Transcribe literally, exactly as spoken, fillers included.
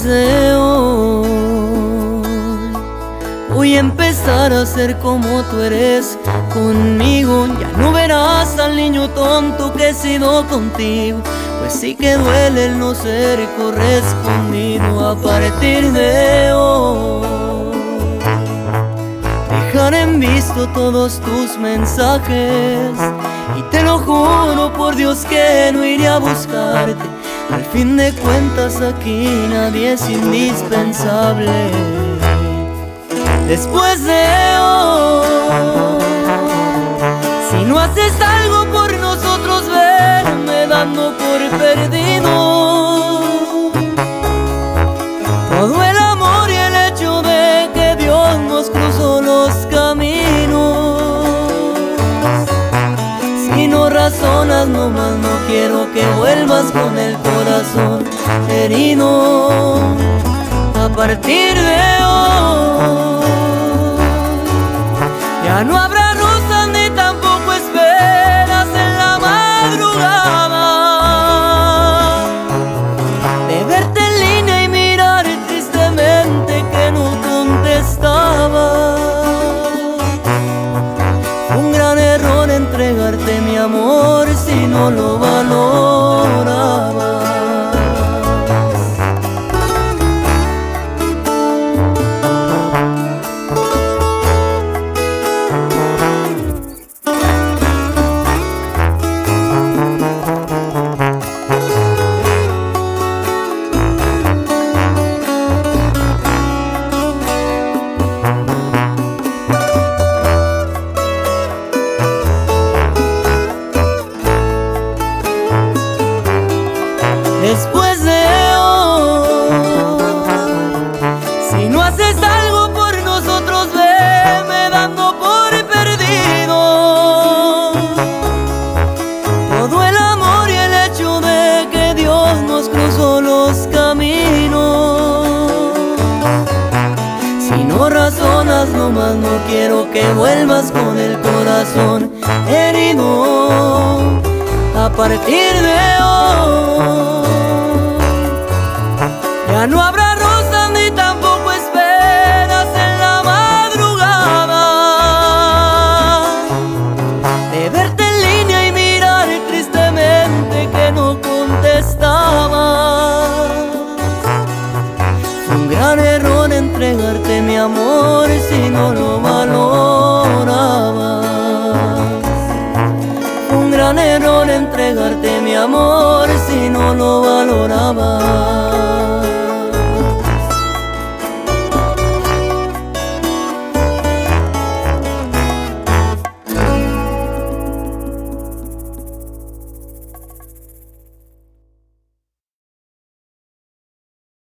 Después de hoy voy a empezar a ser como tú eres conmigo. Ya no verás al niño tonto que he sido contigo, pues sí que duele el no ser correspondido. A partir de hoy dejaré en visto todos tus mensajes, y te lo juro por Dios que no iré a buscarte. Al fin de cuentas aquí nadie es indispensable. Después de hoy, si no haces algo por nosotros, verme dando por perdido todo el amor y el hecho de que Dios nos cruzó los caminos. Si no razonas nomás, no quiero que vuelvas con el corazón herido. A partir de hoy ya no habrá rosas ni tampoco esperas en la madrugada. De verte en línea y mirar tristemente que no contestaba. Fue un gran error entregarte mi amor si no lo valoraba. Después de hoy, si no haces algo por nosotros, veme dando por perdido todo el amor y el hecho de que Dios nos cruzó los caminos. Si no razonas nomás, no quiero que vuelvas con el corazón herido. A partir de hoy ya no habrá